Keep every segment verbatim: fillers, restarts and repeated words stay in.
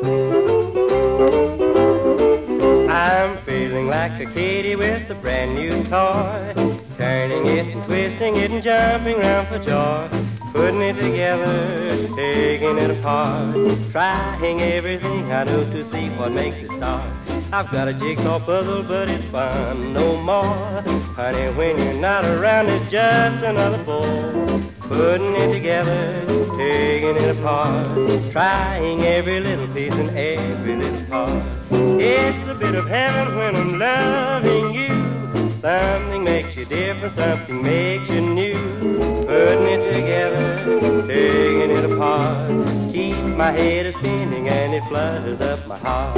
I'm feeling like a kitty with a brand new toy, turning it and twisting it and jumping round for joy, putting it together, taking it apart, trying everything I know to see what makes it start. I've got a jigsaw puzzle, but it's fun no more. Honey, when you're not around, it's just another bore. Putting it together, taking it apart, trying every little piece and every little part. It's a bit of heaven when I'm loving you. Something makes you different, something makes you new. Putting it together, taking it apart, keep my head a spinning and it flutters up my heart.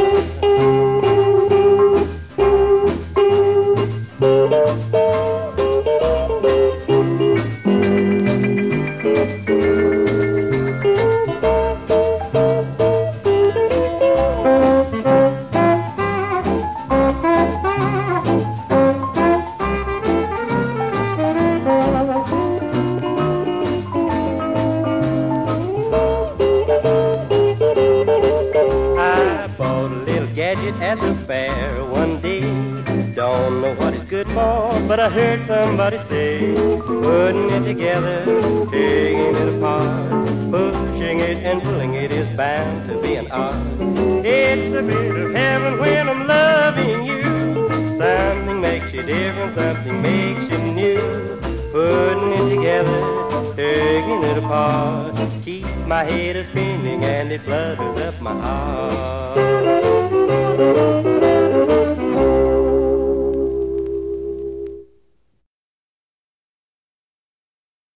Gadget at the fair one day. Don't know what it's good for, but I heard somebody say, putting it together, taking it apart, pushing it and pulling it is bound to be an art. It's a bit of heaven when I'm loving you. Something makes you different, something makes you new. Putting it together, taking it apart, keeps my head a spinning and it flutters up my heart.